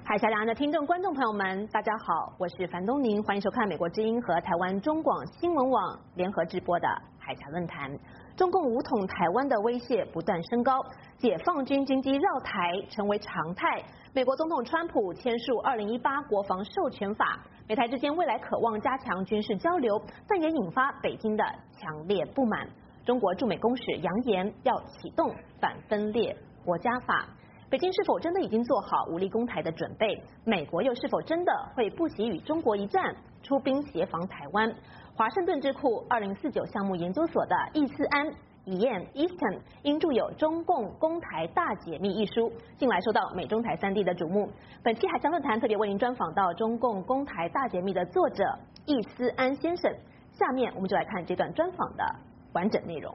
海峡两岸的听众、观众朋友们，大家好，我是樊东宁，欢迎收看美国之音和台湾中广新闻网联合直播的海峡论坛。中共武统台湾的威胁不断升高，解放军军机绕台成为常态。美国总统川普签署2018国防授权法，美台之间未来渴望加强军事交流，但也引发北京的强烈不满。中国驻美公使扬言要启动反分裂国家法。北京是否真的已经做好武力攻台的准备？美国又是否真的会不惜与中国一战，出兵协防台湾？华盛顿智库2049项目研究所的易思安 Ian Easton 因著有《中共攻台大解密》一书，近来受到美中台三地的瞩目。本期海峡论坛特别为您专访到《中共攻台大解密》的作者易思安先生。下面我们就来看这段专访的完整内容。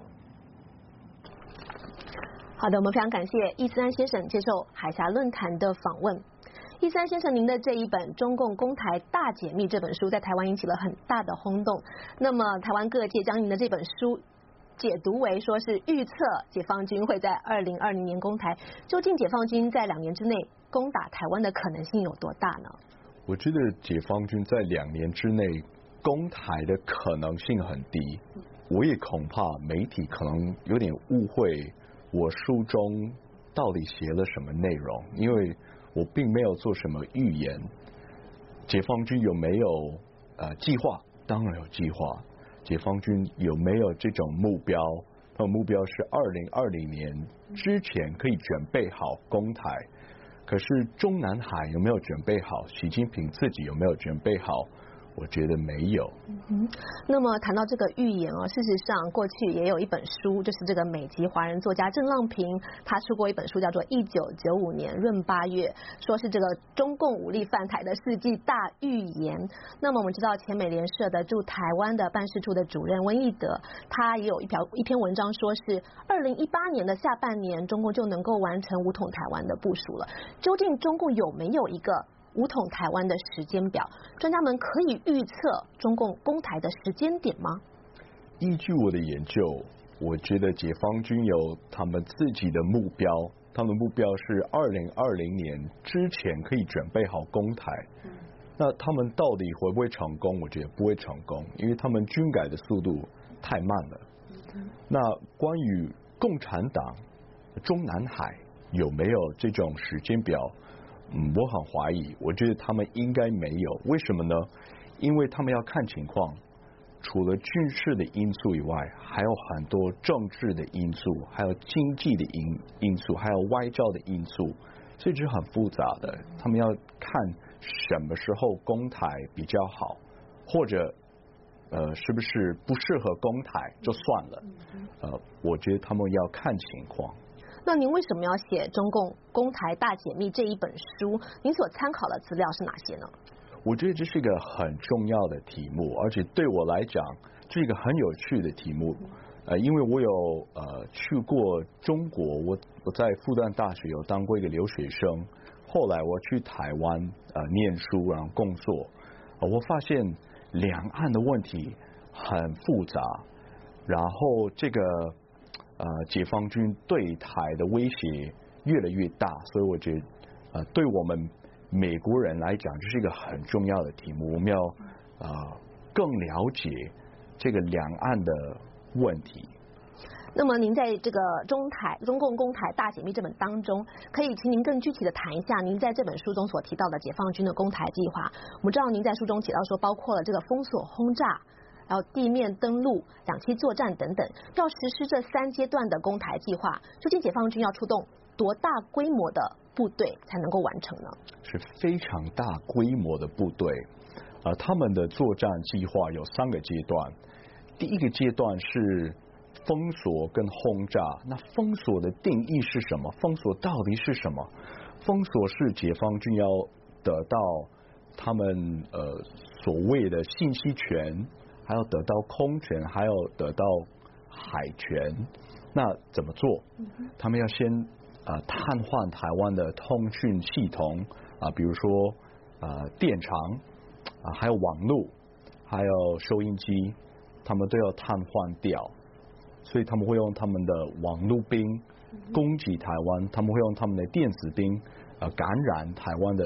好的，我们非常感谢易思安先生接受海峡论坛的访问。易思安先生，您的这一本《中共攻台大解密》这本书在台湾引起了很大的轰动。那么台湾各界将您的这本书解读为说是预测解放军会在2020年攻台，究竟解放军在2年之内攻打台湾的可能性有多大呢？ 我觉得解放军在2年之内攻台的可能性很低，我也恐怕媒体可能有点误会我书中到底写了什么内容，因为我并没有做什么预言。解放军有没有计划？当然有计划。解放军有没有这种目标？他们目标是2020年之前可以准备好攻台。可是中南海有没有准备好？习近平自己有没有准备好？我觉得没有。 那么谈到这个预言事实上过去也有一本书，就是这个美籍华人作家郑浪平，他出过一本书叫做《1995年闰8月》，说是这个中共武力犯台的世纪大预言。那么我们知道前美联社的驻台湾的办事处的主任温义德，他也有一篇文章说是2018年的下半年中共就能够完成武统台湾的部署了。究竟中共有没有一个武统台湾的时间表？专家们可以预测中共攻台的时间点吗？ 依据我的研究，我觉得解放军有他们自己的目标，他们的目标是2020年之前可以准备好攻台。那他们到底会不会成功？我觉得不会成功，因为他们军改的速度太慢了。那关于共产党中南海有没有这种时间表？我很怀疑，我觉得他们应该没有。为什么呢？因为他们要看情况，除了军事的因素以外，还有很多政治的因素，还有经济的因素，还有外交的因素，所以这是很复杂的。他们要看什么时候攻台比较好，或者是不是不适合攻台就算了。我觉得他们要看情况。 那您为什么要写《中共攻台大解密》这一本书？您所参考的资料是哪些呢？ 我觉得这是一个很重要的题目，而且对我来讲是一个很有趣的题目。因为我有去过中国，我在复旦大学有当过一个留学生，后来我去台湾念书然后工作，我发现两岸的问题很复杂，然后这个解放军对台的威胁越来越大，所以我觉得对我们美国人来讲，这是一个很重要的题目。我们要更了解这个两岸的问题。 那么您在这个中共攻台大解密这本当中，可以请您更具体的谈一下您在这本书中所提到的解放军的攻台计划。我们知道您在书中提到说，包括了这个封锁轰炸，然后地面登陆、两栖作战等等，要实施这3阶段的攻台计划，究竟解放军要出动多大规模的部队才能够完成呢？ 是非常大规模的部队。他们的作战计划有3个阶段。第一个阶段是封锁跟轰炸。那封锁的定义是什么？封锁到底是什么？封锁是解放军要得到他们所谓的信息权，还要得到空权，还要得到海权。那怎么做？他们要先瘫痪台湾的通讯系统比如说电厂还有网络，还有收音机，他们都要瘫痪掉。所以他们会用他们的网络兵攻击台湾，他们会用他们的电子兵感染台湾的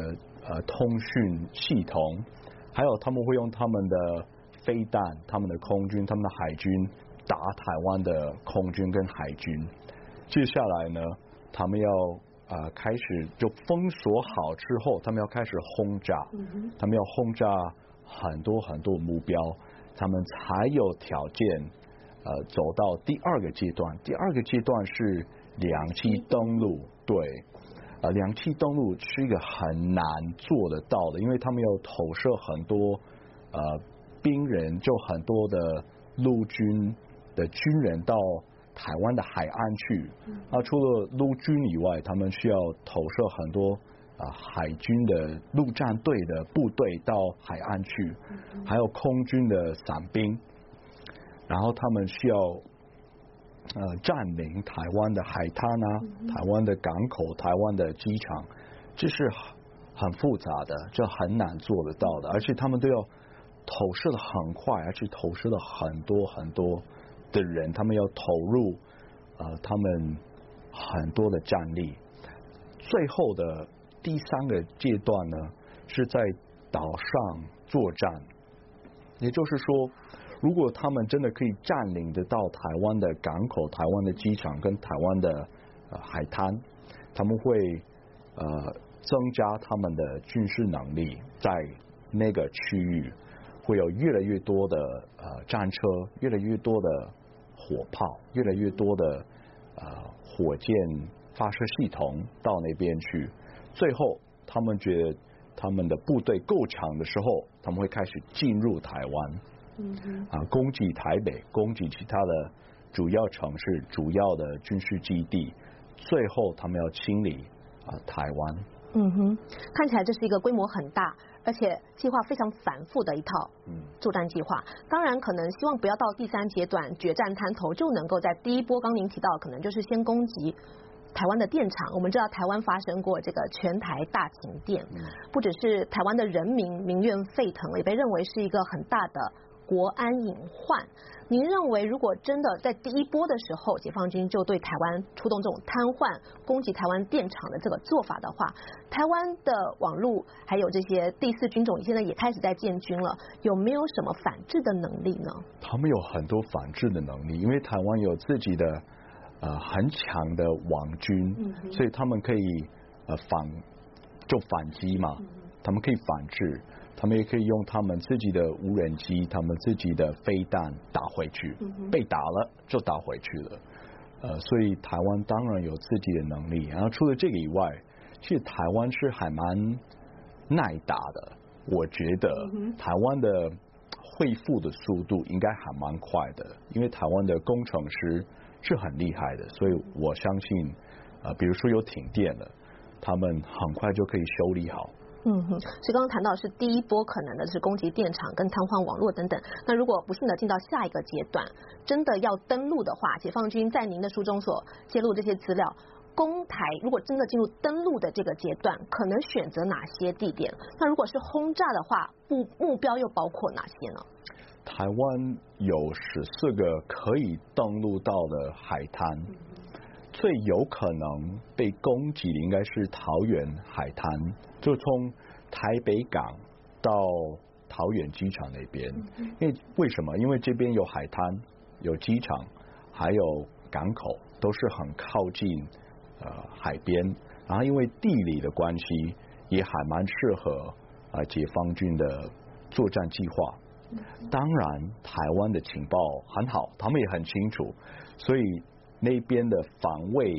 通讯系统，还有他们会用他们的飞弹、他们的空军、他们的海军打台湾的空军跟海军。接下来呢，他们要开始就封锁好之后，他们要开始轰炸，他们要轰炸很多很多目标，他们才有条件走到第二个阶段。第二个阶段是两栖登陆，对，两栖登陆是一个很难做得到的，因为他们要投射很多兵人，就很多的陆军的军人到台湾的海岸去。除了陆军以外，他们需要投射很多海军的陆战队的部队到海岸去，还有空军的伞兵，然后他们需要占领台湾的海滩台湾的港口、台湾的机场，这是很复杂的，这很难做得到的，而且他们都要投射的很快，而且投射了很多很多的人，他们要投入他们很多的战力。最后的第三个阶段呢，是在岛上作战，也就是说，如果他们真的可以占领得到台湾的港口、台湾的机场跟台湾的海滩，他们会增加他们的军事能力，在那个区域会有越来越多的战车，越来越多的火炮，越来越多的火箭发射系统到那边去。最后他们觉得他们的部队够强的时候，他们会开始进入台湾，攻击台北，攻击其他的主要城市、主要的军事基地，最后他们要清理台湾。 看起来这是一个规模很大，而且计划非常繁复的一套作战计划。当然，可能希望不要到第三阶段决战滩头就能够在第一波，刚您提到，可能就是先攻击台湾的电厂。我们知道台湾发生过这个全台大停电，不只是台湾的人民怨沸腾，也被认为是一个很大的国安隐患。您认为，如果真的在第一波的时候，解放军就对台湾出动这种瘫痪、攻击台湾电厂的这个做法的话，台湾的网络还有这些第四军种现在也开始在建军了，有没有什么反制的能力呢？ 他们有很多反制的能力，因为台湾有自己的很强的网军，所以他们可以反击嘛，他们可以反制。他们也可以用他们自己的无人机、他们自己的飞弹打回去，被打了就打回去了。所以台湾当然有自己的能力。然后除了这个以外，其实台湾是还蛮耐打的。我觉得台湾的恢复的速度应该还蛮快的，因为台湾的工程师是很厉害的，所以我相信，比如说有停电了，他们很快就可以修理好。 所以刚刚谈到是第一波可能的是攻击电厂跟瘫痪网络等等。那如果不幸的进到下一个阶段，真的要登陆的话，解放军在您的书中所揭露这些资料，攻台如果真的进入登陆的这个阶段，可能选择哪些地点？那如果是轰炸的话，目标又包括哪些呢？ 台湾有14个可以登陆到的海滩。最有可能被攻击的应该是桃园海滩，就从台北港到桃园机场那边。为什么？因为这边有海滩、有机场，还有港口，都是很靠近海边。然后因为地理的关系，也还蛮适合解放军的作战计划。当然，台湾的情报很好，他们也很清楚，所以那边的防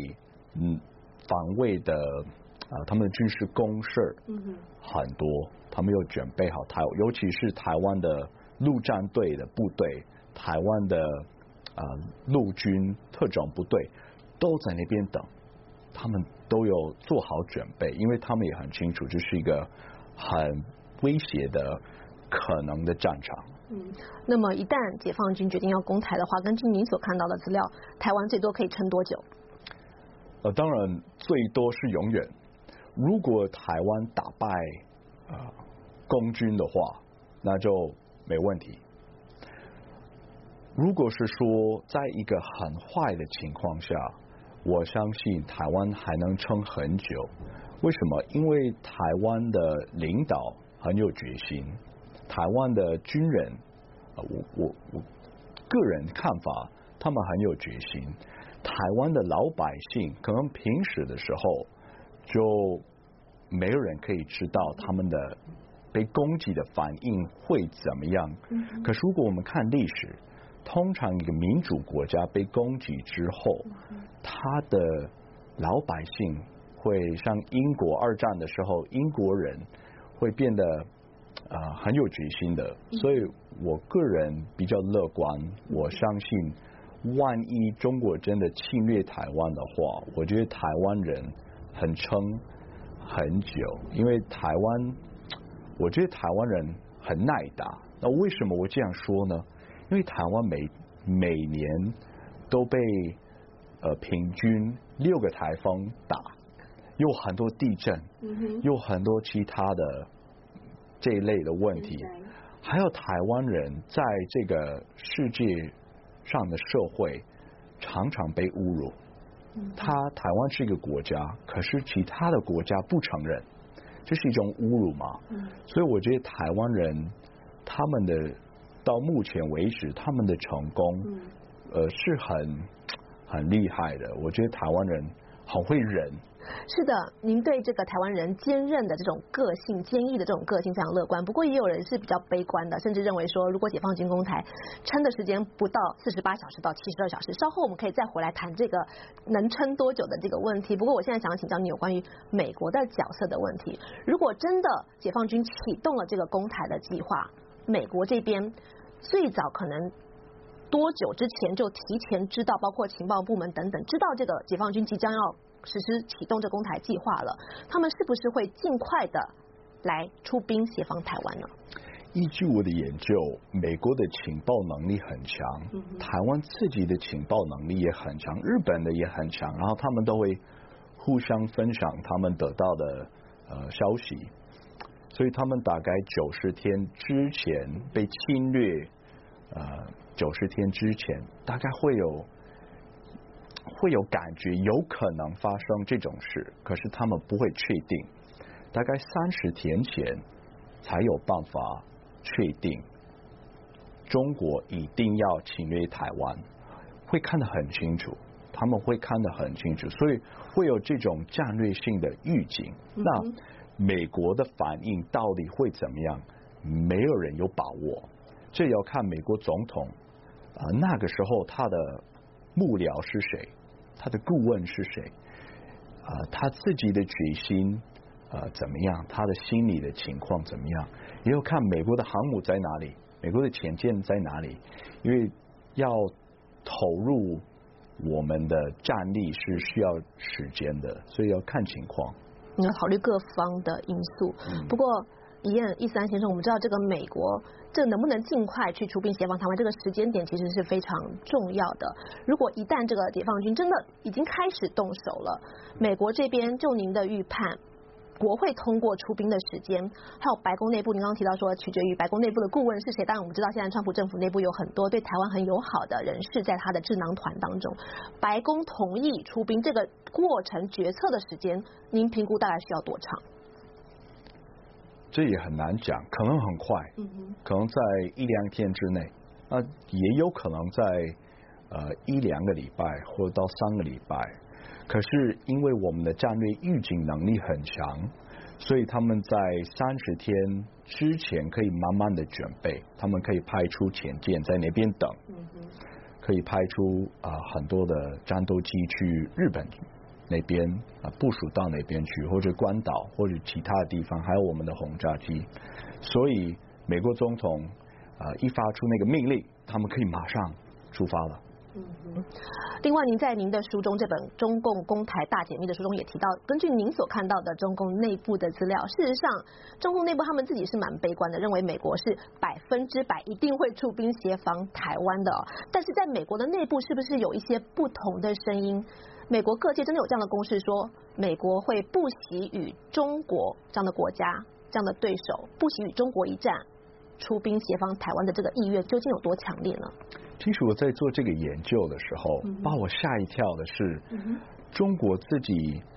卫的他们的军事工事很多，他们又准备好尤其是台湾的陆战队的部队，台湾的陆军特种部队都在那边等，他们都有做好准备，因为他们也很清楚这是一个很威胁的可能的战场。 那么一旦解放军决定要攻台的话，根据您所看到的资料，台湾最多可以撑多久？ 当然最多是永远。如果台湾打败共军的话，那就没问题。如果是说在一个很坏的情况下，我相信台湾还能撑很久。 为什么？因为台湾的领导很有决心，台湾的军人，我个人看法，他们很有决心。台湾的老百姓可能平时的时候就没有人可以知道他们的被攻击的反应会怎么样。可是如果我们看历史，通常一个民主国家被攻击之后，他的老百姓会像英国二战的时候，英国人会变得很有决心的。所以我个人比较乐观，我相信万一中国真的侵略台湾的话，我觉得台湾人很撑很久，因为台湾，我觉得台湾人很耐打。那为什么我这样说呢？因为台湾每年都被平均6个台风打，有很多地震，有很多其他的这一类的问题，还有台湾人在这个世界上的社会常常被侮辱。台湾是一个国家，可是其他的国家不承认，这是一种侮辱嘛？所以我觉得台湾人他们的到目前为止他们的成功，是很厉害的。我觉得台湾人很会忍。 是的，您对这个台湾人坚韧的这种个性、坚毅的这种个性非常乐观。不过也有人是比较悲观的，甚至认为说，如果解放军攻台撑的时间不到48小时到72小时，稍后我们可以再回来谈这个能撑多久的这个问题。不过我现在想要请教你有关于美国的角色的问题。如果真的解放军启动了这个攻台的计划，美国这边最早可能多久之前就提前知道，包括情报部门等等，知道这个解放军即将要实施启动这攻台计划了，他们是不是会尽快的来出兵协防台湾呢？ 依据我的研究，美国的情报能力很强，台湾自己的情报能力也很强，日本的也很强，然后他们都会互相分享他们得到的消息，所以他们大概90天之前被侵略，90天之前大概会有感觉有可能发生这种事，可是他们不会确定，大概30天前才有办法确定中国一定要侵略台湾，会看得很清楚，他们会看得很清楚，所以会有这种战略性的预警。那美国的反应到底会怎么样？没有人有把握，这要看美国总统那个时候他的幕僚是谁，他的顾问是谁，他自己的决心怎么样，他的心理的情况怎么样，也要看美国的航母在哪里，美国的潜舰在哪里，因为要投入我们的战力是需要时间的，所以要看情况。 你要考虑各方的因素。不过易思安先生，我们知道这个美国这能不能尽快去出兵协防台湾，这个时间点其实是非常重要的。如果一旦这个解放军真的已经开始动手了，美国这边就您的预判，国会通过出兵的时间，还有白宫内部，您刚刚提到说取决于白宫内部的顾问是谁。当然我们知道现在川普政府内部有很多对台湾很友好的人士在他的智囊团当中，白宫同意出兵这个过程决策的时间，您评估大概需要多长？ 这也很难讲，可能很快，可能在1-2天之内，也有可能在1-2个礼拜或到3个礼拜。可是因为我们的战略预警能力很强，所以他们在30天之前可以慢慢的准备，他们可以派出潜舰在那边等，可以派出很多的战斗机去日本那边部署到那边去，或者关岛或者其他的地方，还有我们的轰炸机。所以美国总统一发出那个命令，他们可以马上出发了。 另外您在您的书中，这本《中共攻台大解密》的书中也提到，根据您所看到的中共内部的资料，事实上中共内部他们自己是蛮悲观的，认为美国是100%一定会出兵协防台湾的。但是在美国的内部是不是有一些不同的声音？美国各界真的有这样的共识，说美国会不惜与中国这样的国家、这样的对手，不惜与中国一战，出兵协防台湾的这个意愿究竟有多强烈呢？ 其实我在做这个研究的时候，把我吓一跳的是，中国自己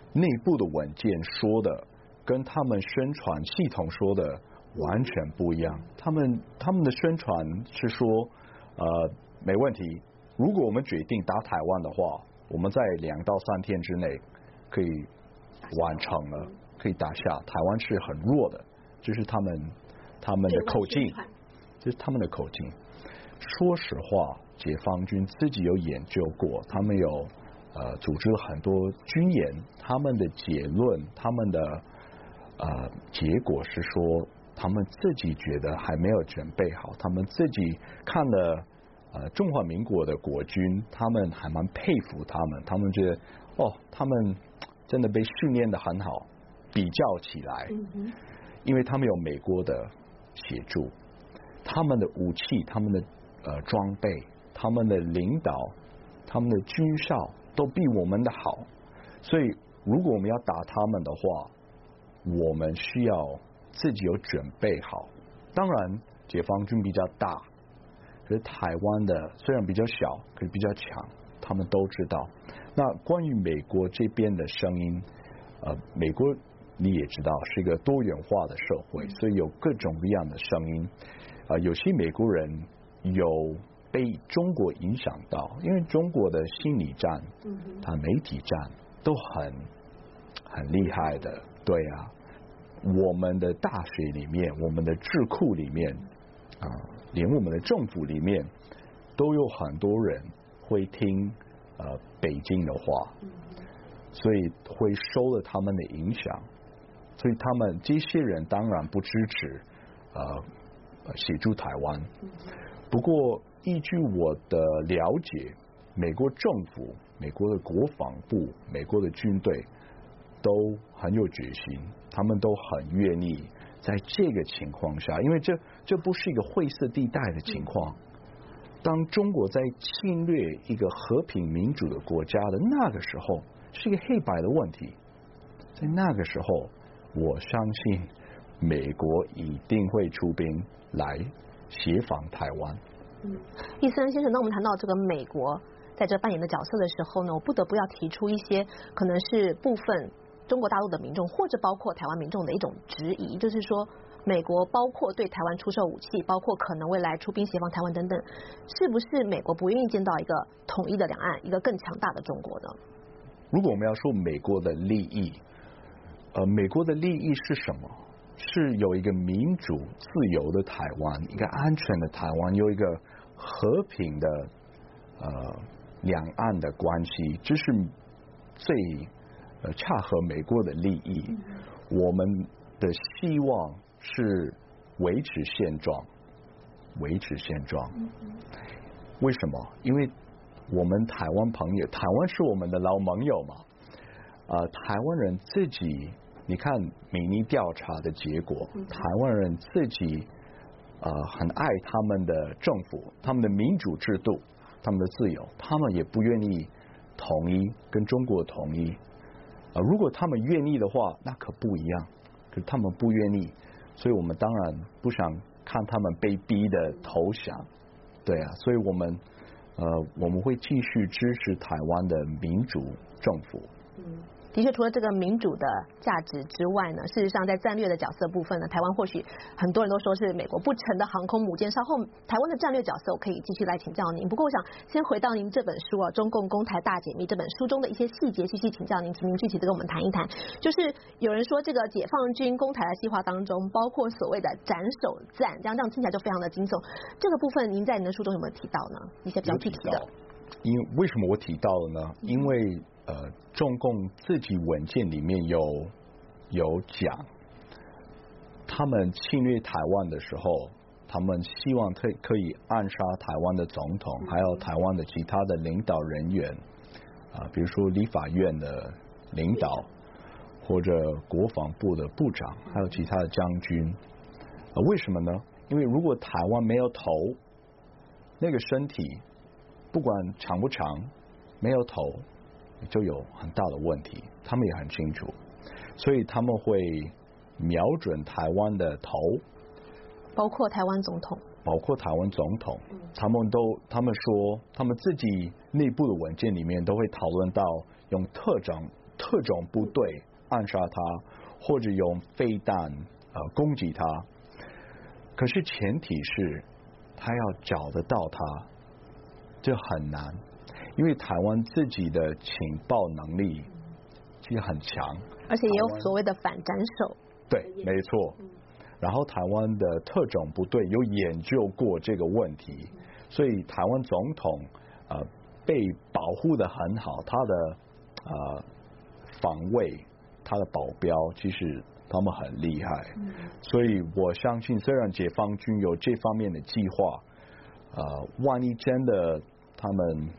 内部的文件说的跟他们宣传系统说的完全不一样。他们的宣传是说，没问题，如果我们决定打台湾的话，我们在2到3天之内可以完成了，可以打下。台湾是很弱的，这是他们的口径，这是他们的口径。说实话，解放军自己有研究过，他们有组织了很多军演，他们的结论，他们的结果是说，他们自己觉得还没有准备好，他们自己看了中华民国的国军，他们还蛮佩服他们，他们觉得他们真的被训练得很好。比较起来，因为他们有美国的协助，他们的武器，他们的装备，他们的领导，他们的军校都比我们的好，所以如果我们要打他们的话，我们需要自己有准备好。当然，解放军比较大，可是台湾的虽然比较小，可是比较强，他们都知道。那关于美国这边的声音，美国你也知道是一个多元化的社会，所以有各种各样的声音。有些美国人有被中国影响到，因为中国的心理战、他媒体战都很厉害的。对啊，我们的大学里面，我们的智库里面连我们的政府里面都有很多人会听北京的话，所以会受了他们的影响，所以他们这些人当然不支持协助台湾。不过依据我的了解，美国政府、美国的国防部、美国的军队都很有决心，他们都很愿意在这个情况下，因为这不是一个灰色地带的情况。当中国在侵略一个和平民主的国家的那个时候，是一个黑白的问题。在那个时候，我相信美国一定会出兵来协防台湾。 易森先生，当我们谈到这个美国在这扮演的角色的时候呢，我不得不要提出一些可能是部分中国大陆的民众或者包括台湾民众的一种质疑，就是说美国包括对台湾出售武器，包括可能未来出兵协防台湾等等，是不是美国不愿意见到一个统一的两岸，一个更强大的中国呢？ 如果我们要说美国的利益，美国的利益是什么？是有一个民主自由的台湾，一个安全的台湾，有一个和平的两岸的关系，这是最恰合美国的利益。我们的希望是维持现状，维持现状。为什么？因为我们台湾朋友，台湾是我们的老盟友嘛。台湾人自己，你看民意调查的结果，台湾人自己很爱他们的政府，他们的民主制度，他们的自由，他们也不愿意统一，跟中国统一。如果他们愿意的话，那可不一样。可是他们不愿意，所以我们当然不想看他们被逼的投降。对啊，所以我们会继续支持台湾的民主政府。 的确，除了这个民主的价值之外呢，事实上在战略的角色部分呢，台湾或许很多人都说是美国不成的航空母舰。稍后台湾的战略角色我可以继续来请教您。不过我想先回到您这本书《中共攻台大解密》这本书中的一些细节，细细请教您，请您具体的跟我们谈一谈。就是有人说这个解放军攻台的计划当中，包括所谓的斩首战，这样听起来就非常的惊悚。这个部分您在您的书中有没有提到呢？一些比较具体的。 为什么我提到了呢？因为中共自己文件里面有讲，他们侵略台湾的时候，他们希望可以暗杀台湾的总统，还有台湾的其他的领导人员，比如说立法院的领导，或者国防部的部长，还有其他的将军。为什么呢？因为如果台湾没有头，那个身体不管长不长，没有头就有很大的问题，他们也很清楚，所以他们会瞄准台湾的头， 包括台湾总统，他们说他们自己内部的文件里面都会讨论到用特种特种部队暗杀他，或者用飞弹攻击他。可是前提是他要找得到他，这很难，因为台湾自己的情报能力其实很强， 而且也有所谓的反斩首。 对，没错。然后台湾的特种部队有研究过这个问题，所以台湾总统被保护得很好，他的防卫，他的保镖，其实他们很厉害。所以我相信，虽然解放军有这方面的计划，万一真的他们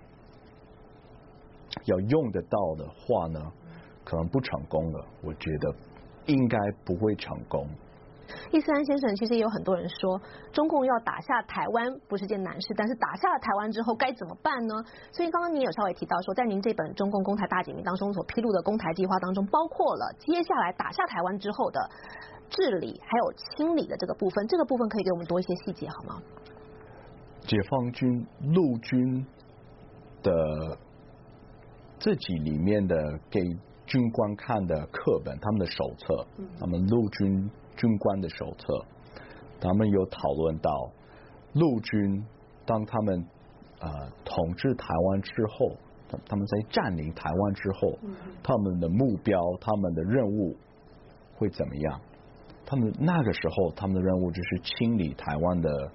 要用得到的话呢，可能不成功了。我觉得应该不会成功。 易思安先生，其实也有很多人说，中共要打下台湾不是件难事，但是打下了台湾之后该怎么办呢？所以刚刚您有稍微提到说，在您这本《中共攻台大解密》当中所披露的攻台计划当中，包括了接下来打下台湾之后的治理还有清理的这个部分，这个部分可以给我们多一些细节好吗？ 解放军陆军的自己里面的给军官看的课本，他们的手册，他们陆军军官的手册，他们有讨论到陆军当他们统治台湾之后，他们在占领台湾之后，他们的目标，他们的任务会怎么样？他们那个时候他们的任务就是清理台湾的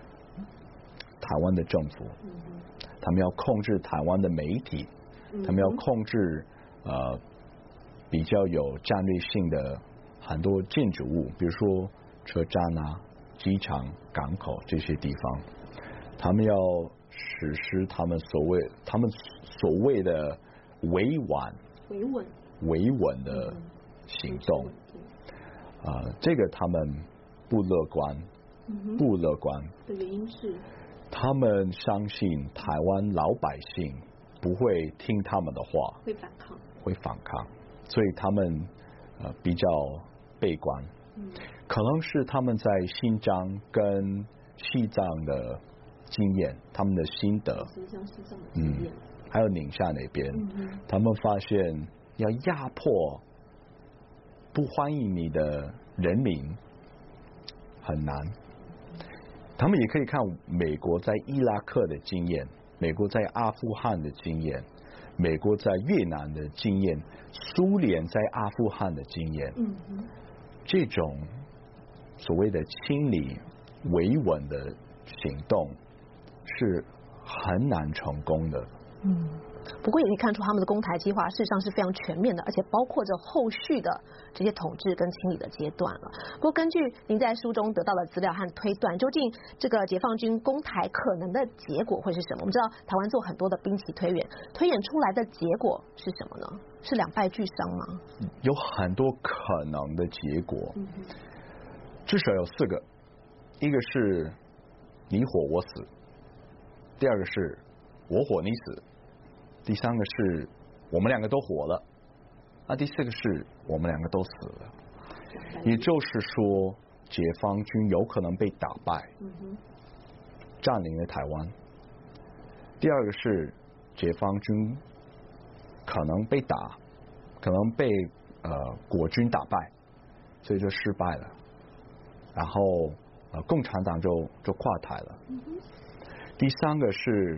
政府，他们要控制台湾的媒体，他们要控制比较有战略性的很多建筑物，比如说车站啊、机场、港口这些地方，他们要实施他们所谓的维稳的行动。这个他们不乐观，不乐观的原因是他们相信台湾老百姓不会听他们的话，会反抗，所以他们比较悲观。可能是他们在新疆跟西藏的经验，他们的心得，还有宁夏那边，他们发现要压迫不欢迎你的人民很难。他们也可以看美国在伊拉克的经验，美国在阿富汗的经验，美国在越南的经验，苏联在阿富汗的经验。这种所谓的清理维稳的行动是很难成功的。 不过也可以看出他们的攻台计划事实上是非常全面的，而且包括着后续的这些统治跟清理的阶段了。不过根据您在书中得到的资料和推断，究竟这个解放军攻台可能的结果会是什么？我们知道台湾做很多的兵棋推演，推演出来的结果是什么呢？是两败俱伤吗？ 有很多可能的结果，至少有4个，一个是你活我死，第二个是我活你死，第3个是我们2个都活了，第4个是我们2个都死了。也就是说，解放军有可能被打败，占领了台湾。第二个是解放军可能被打，可能被国军打败，所以就失败了。然后共产党就垮台了。第3个是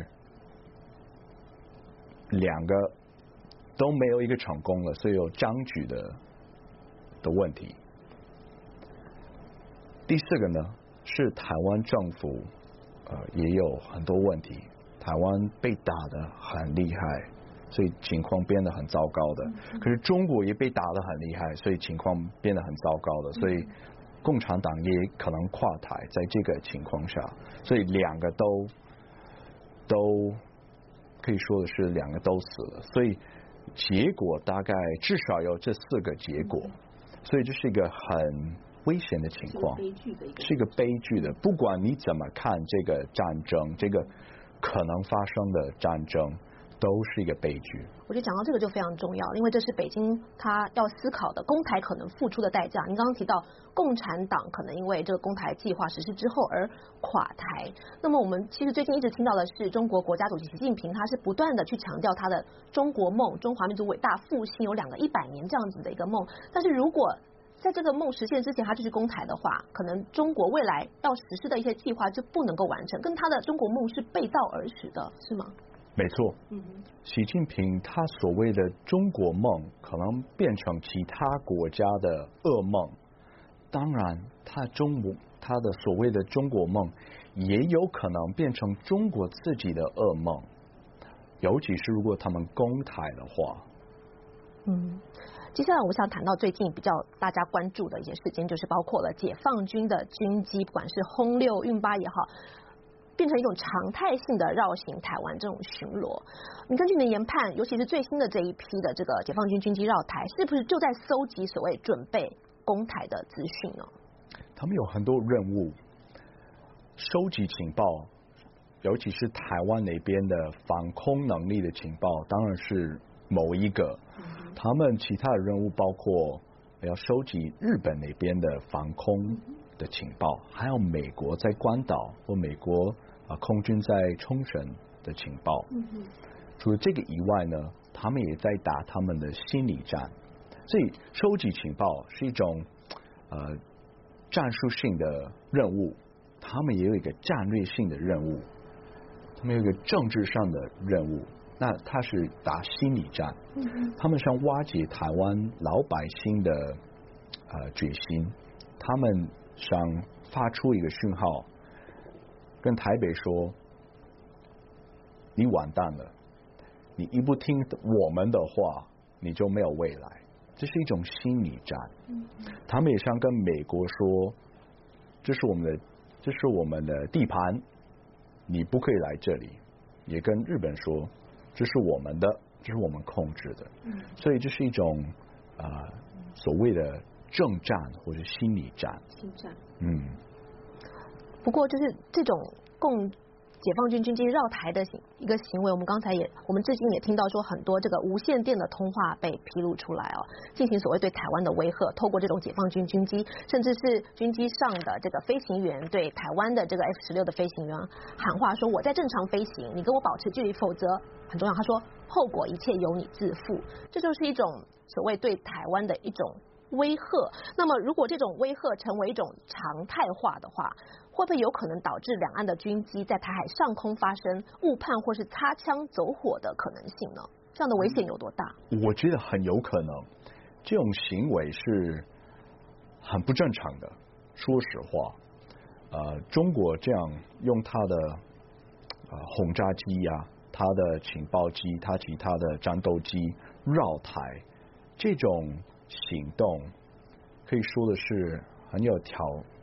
2个都没有一个成功了，所以有僵局的问题。第4个呢是台湾政府也有很多问题，台湾被打得很厉害，所以情况变得很糟糕的。可是中国也被打得很厉害，所以情况变得很糟糕的。所以共产党也可能垮台，在这个情况下，所以2个都可以说的是2个都死了，所以结果大概至少有这4个结果，所以这是一个很危险的情况，是一个悲剧的。不管你怎么看这个战争，这个可能发生的战争， 都是一个悲剧。 我觉得讲到这个就非常重要，因为这是北京他要思考的攻台可能付出的代价。您刚刚提到共产党可能因为这个攻台计划实施之后而垮台，那么我们其实最近一直听到的是中国国家主席习近平他是不断的去强调他的中国梦、中华民族伟大复兴有2个100年这样子的一个梦，但是如果在这个梦实现之前他就去攻台的话，可能中国未来要实施的一些计划就不能够完成，跟他的中国梦是背道而驰的，是吗？ 没错，习近平他所谓的中国梦可能变成其他国家的噩梦，当然他的所谓的中国梦也有可能变成中国自己的噩梦，尤其是如果他们攻台的话。 接下来我想谈到最近比较大家关注的一些事件，就是包括了解放军的军机，不管是轰6、运8也好，变成一种常态性的绕行台湾这种巡逻。你根据你的研判，尤其是最新的这一批的这个解放军军机绕台，是不是就在搜集所谓准备攻台的资讯呢？ 他们有很多任务，收集情报，尤其是台湾那边的防空能力的情报，当然是某一个。他们其他的任务包括要收集日本那边的防空的情报，还有美国在关岛或美国空军在冲绳的情报。除了这个以外呢，他们也在打他们的心理战。所以收集情报是一种战术性的任务，他们也有一个战略性的任务，他们有一个政治上的任务。那他是打心理战，他们想瓦解台湾老百姓的决心，他们想发出一个讯号，跟台北说，你完蛋了，你一不听我们的话，你就没有未来。这是一种心理战。他们也想跟美国说，这是我们的地盘，你不可以来这里。也跟日本说，这是我们的，这是我们控制的。所以这是一种所谓的政战或者心理战。 心战。不过就是这种解放军军机绕台的一个行为，我们至今也听到说很多这个无线电的通话被披露出来进行所谓对台湾的威吓，透过这种解放军军机，甚至是军机上的这个飞行员对台湾的这个 F-16的飞行员喊话说，我在正常飞行，你跟我保持距离，否则很重要，他说后果一切由你自负。这就是一种所谓对台湾的一种威吓。那么如果这种威吓成为一种常态化的话，会不会有可能导致两岸的军机在台海上空发生误判或是擦枪走火的可能性呢？这样的危险有多大？ 我觉得很有可能，这种行为是很不正常的。说实话，中国这样用它的轰炸机呀、它的情报机、它其他的战斗机绕台，这种行动可以说的是很有挑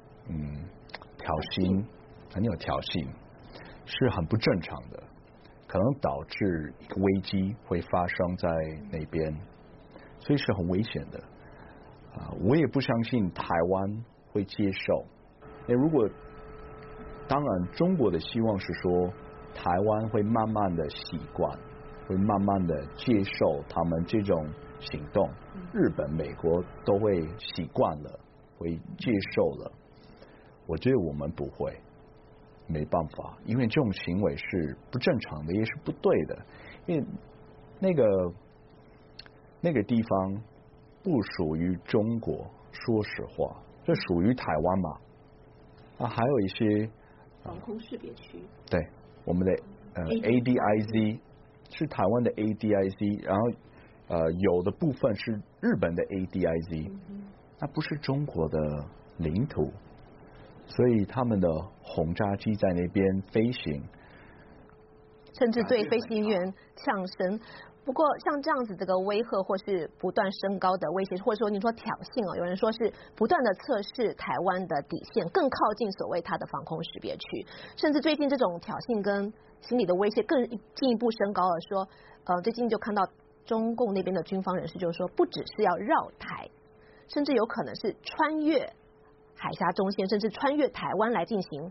衅，很有挑衅，是很不正常的，可能导致一个危机会发生在那边，所以是很危险的。我也不相信台湾会接受。如果当然，中国的希望是说，台湾会慢慢的习惯，会慢慢的接受他们这种行动，日本、美国都会习惯了，会接受了。我觉得我们不会，没办法，因为这种行为是不正常的，也是不对的。因为那个地方不属于中国，说实话，这属于台湾嘛。还有一些防空识别区， 对，我们的ADIZ 是台湾的 ADIZ， 然后有的部分是日本的 ADIZ，那不是中国的领土。所以他们的轰炸机在那边飞行， 甚至对飞行员呛声。不过像这样子这个威吓或是不断升高的威胁，或者说你说挑衅有人说是不断的测试台湾的底线，更靠近所谓它的防空识别区，甚至最近这种挑衅跟心理的威胁更进一步升高了。说最近就看到中共那边的军方人士就是说，不只是要绕台，甚至有可能是穿越海峡中线，甚至穿越台湾来进行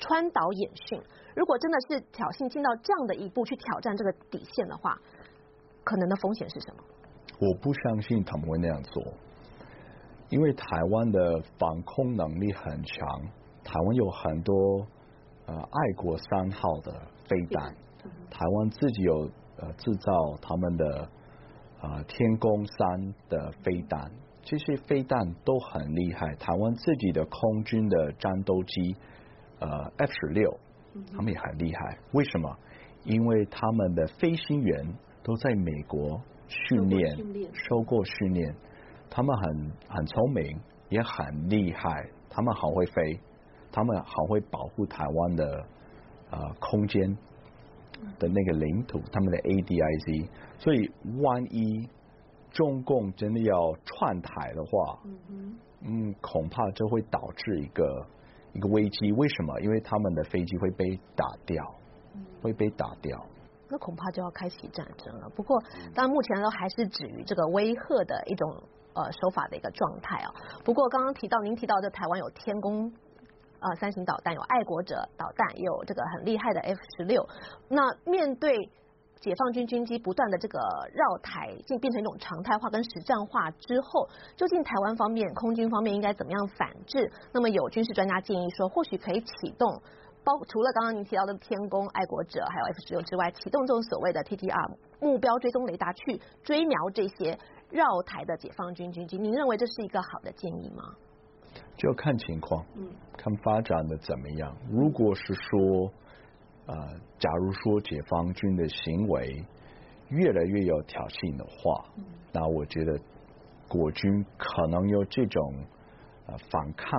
川岛演训。如果真的是挑衅进到这样的一步去挑战这个底线的话，可能的风险是什么？ 我不相信他们会那样做，因为台湾的防空能力很强，台湾有很多爱国3号的飞弹，台湾自己有制造他们的天宫3的飞弹，这些飞弹都很厉害。台湾自己的空军的战斗机F-16，他们也很厉害。为什么？因为他们的飞行员都在美国训练，受过训练，他们很聪明，也很厉害，他们好会飞，他们好会保护台湾的空间的那个领土，他们的 ADIZ。所以万一中共真的要串台的话，恐怕这会导致一个危机。为什么？因为他们的飞机会被打掉，会被打掉。 那恐怕就要开启战争了。不过，当然目前都还是止于这个威吓的一种手法的一个状态啊。不过刚刚您提到的台湾有天宫3型导弹，有爱国者导弹，也有这个很厉害的 F-16。那面对解放军军机不断的这个绕台，竟变成一种常态化跟实战化之后，究竟台湾方面空军方面应该怎么样反制？那么有军事专家建议说，或许可以启动除了刚刚您提到的天宫、爱国者还有 F-16之外，启动这种所谓的 TTR 目标追踪雷达去追瞄这些绕台的解放军军机。您认为这是一个好的建议吗？ 就看情况，看发展的怎么样。如果是说假如说解放军的行为越来越有挑衅的话，那我觉得国军可能有这种反抗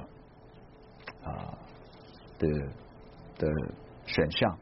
的选项。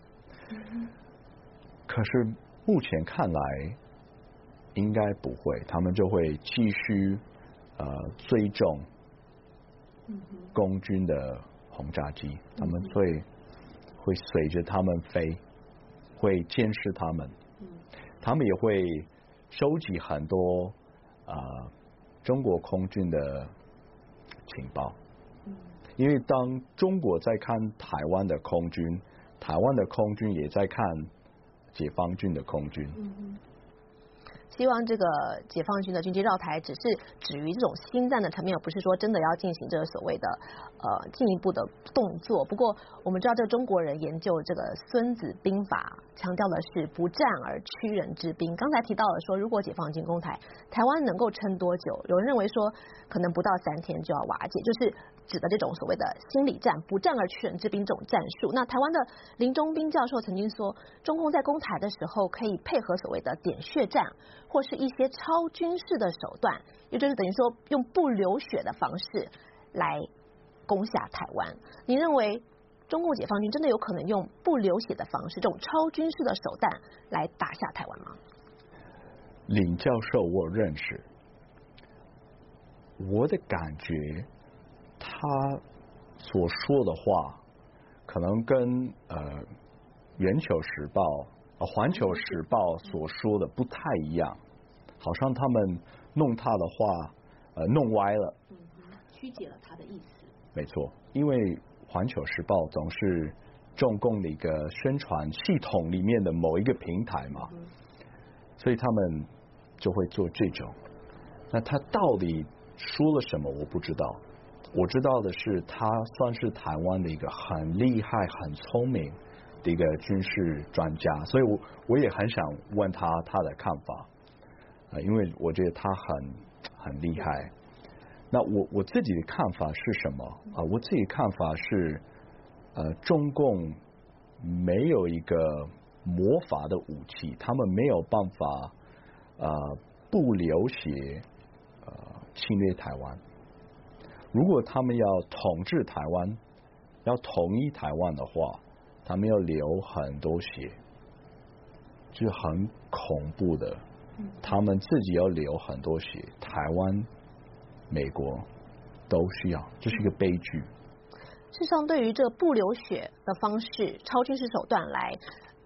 可是目前看来应该不会，他们就会继续追踪共军的轰炸机，他们会随着他们飞，会监视他们，他们也会收集很多中国空军的情报。因为当中国在看台湾的空军，台湾的空军也在看解放军的空军。 希望这个解放军的军机绕台只是止于这种心战的层面，而不是说真的要进行这个所谓的进一步的动作。不过我们知道，这中国人研究这个《孙子兵法》，强调的是不战而屈人之兵。刚才提到了说，如果解放军攻台，台湾能够撑多久？有人认为说，可能不到3天就要瓦解，就是指的这种所谓的心理战，不战而屈人之兵这种战术。那台湾的林中斌教授曾经说，中共在攻台的时候可以配合所谓的点穴战，或是一些超军事的手段，也就是等于说用不流血的方式来攻下台湾。您认为中共解放军真的有可能用不流血的方式，这种超军事的手段来打下台湾吗？ 林教授我认识，我的感觉他所说的话可能跟环球时报所说的不太一样，好像他们弄他的话弄歪了， 曲解了他的意思。 没错，因为环球时报总是中共的一个宣传系统里面的某一个平台嘛，所以他们就会做这种。那他到底说了什么我不知道，我知道的是他算是台湾的一个很厉害很聪明的一个军事专家，所以我也很想问他的看法，因为我觉得他很厉害。那我自己的看法是什么我自己看法是中共没有一个魔法的武器，他们没有办法不流血侵略台湾。如果他们要统治台湾，要统一台湾的话，他们要流很多血，就很恐怖的。他们自己要流很多血，台湾、美国都需要，这是一个悲剧。 事实上，对于这不流血的方式、超军事手段来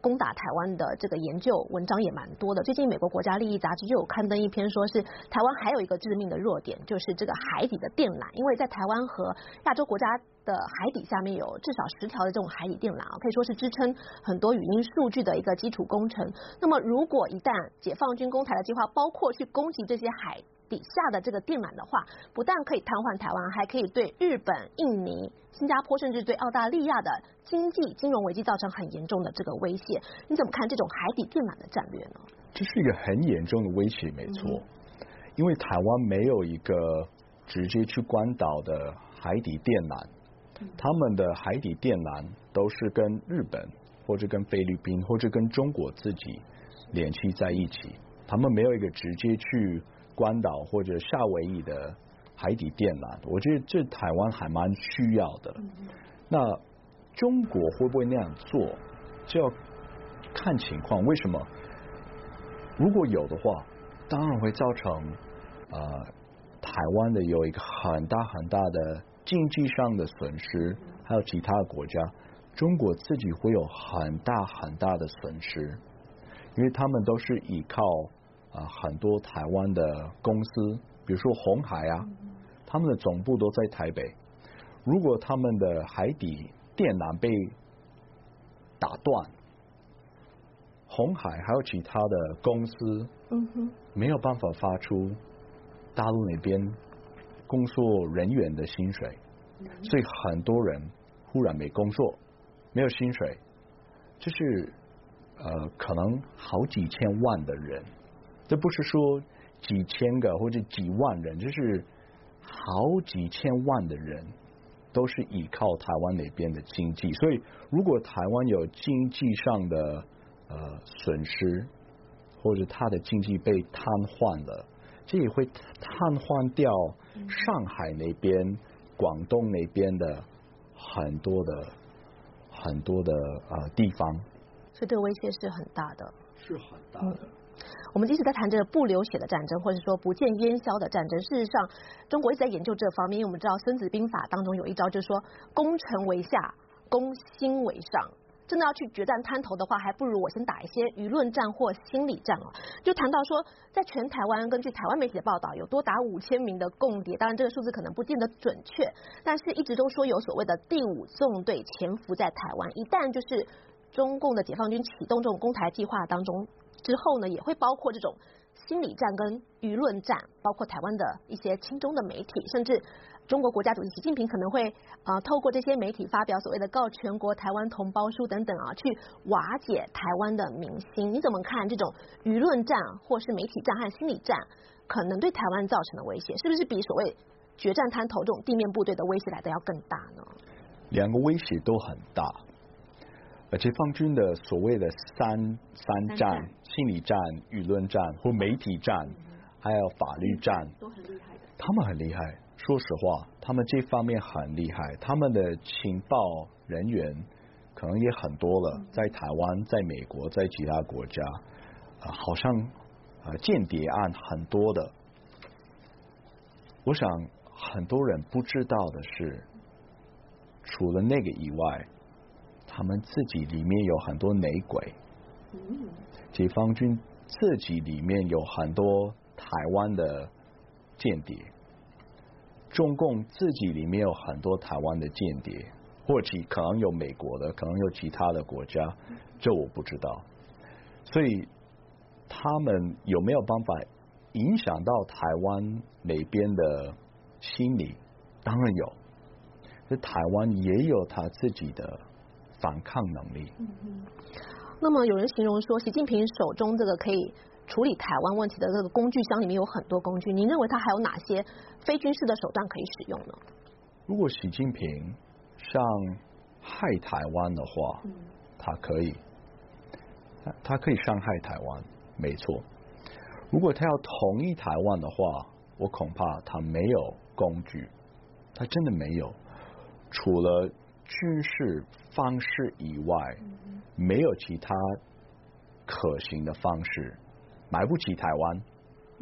攻打台湾的这个研究文章也蛮多的。最近美国国家利益杂志就有刊登一篇，说是台湾还有一个致命的弱点，就是这个海底的电缆，因为在台湾和亚洲国家的海底下面有至少10条的这种海底电缆啊，可以说是支撑很多语音数据的一个基础工程。那么如果一旦解放军攻台的计划包括去攻击这些海底下的这个电缆的话，不但可以瘫痪台湾，还可以对日本、印尼、新加坡甚至对澳大利亚的经济金融危机造成很严重的这个威胁。你怎么看这种海底电缆的战略呢？ 这是一个很严重的威胁，没错。因为台湾没有一个直接去关岛的海底电缆，他们的海底电缆都是跟日本或者跟菲律宾或者跟中国自己联系在一起，他们没有一个直接去关岛或者夏威夷的海底电缆。我觉得这台湾还蛮需要的。那中国会不会那样做，就要看情况。为什么？如果有的话，当然会造成台湾的有一个很大很大的经济上的损失，还有其他的国家，中国自己会有很大很大的损失，因为他们都是依靠很多台湾的公司，比如说鸿海啊，他们的总部都在台北。如果他们的海底电缆被打断，鸿海还有其他的公司没有办法发出大陆那边工作人员的薪水，所以很多人忽然没工作，没有薪水，就是可能好几千万的人，这不是说几千个或者几万人，就是好几千万的人都是依靠台湾那边的经济。所以如果台湾有经济上的损失，或者他的经济被瘫痪了，这也会瘫痪掉上海那边、广东那边的很多的地方。 所以这个威胁是很大的， 是很大的。 我们一直在谈这个不流血的战争，或者说不见烟消的战争。事实上，中国一直在研究这方面，因为我们知道《孙子兵法》当中有一招，就是说攻城为下，攻心为上。真的要去决战滩头的话，还不如我先打一些舆论战或心理战哦。就谈到说，在全台湾，根据台湾媒体的报道，有多达5000名的共谍，当然这个数字可能不见得准确，但是一直都说有所谓的第5纵队潜伏在台湾。一旦就是中共的解放军启动这种攻台计划当中之后呢，也会包括这种心理战跟舆论战，包括台湾的一些亲中的媒体，甚至中国国家主席习近平可能会透过这些媒体发表所谓的告全国台湾同胞书等等啊，去瓦解台湾的民心。你怎么看这种舆论战或是媒体战和心理战可能对台湾造成的威胁，是不是比所谓决战滩头这种地面部队的威胁来的要更大呢？ 两个威胁都很大，而解放军的所谓的三战，心理战、舆论战或媒体战，还有法律战， 都很厉害的。 他们很厉害，说实话，他们这方面很厉害，他们的情报人员可能也很多了，在台湾、在美国、在其他国家，好像间谍案很多的。我想很多人不知道的是，除了那个以外，他们自己里面有很多内鬼，解放军自己里面有很多台湾的间谍，中共自己里面有很多台湾的间谍，或者可能有美国的，可能有其他的国家，这我不知道。所以他们有没有办法影响到台湾那边的心理？当然有，这台湾也有他自己的反抗能力。 那么有人形容说，习近平手中这个可以处理台湾问题的这个工具箱里面有很多工具，您认为他还有哪些非军事的手段可以使用呢？ 如果习近平想害台湾的话，他可以伤害台湾，没错。如果他要统一台湾的话，我恐怕他没有工具，他真的没有，除了军事方式以外，没有其他可行的方式。买不起台湾，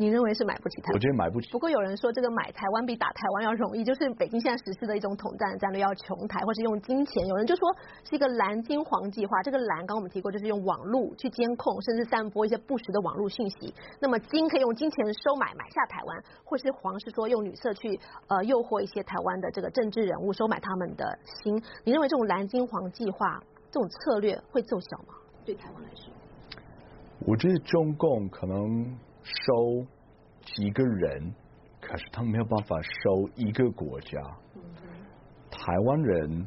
你认为是买不起台湾？ 我觉得买不起。 不过有人说这个买台湾比打台湾要容易，就是北京现在实施的一种统战战略，要穷台或是用金钱。有人就说是一个蓝金黄计划，这个蓝刚刚我们提过，就是用网路去监控，甚至散播一些不实的网络讯息。那么金可以用金钱收买下台湾，或是黄是说用女色去诱惑一些台湾的这个政治人物，收买他们的心。你认为这种蓝金黄计划这种策略会奏效吗？对台湾来说？ 我觉得中共可能收几个人，可是他们没有办法收一个国家。台湾人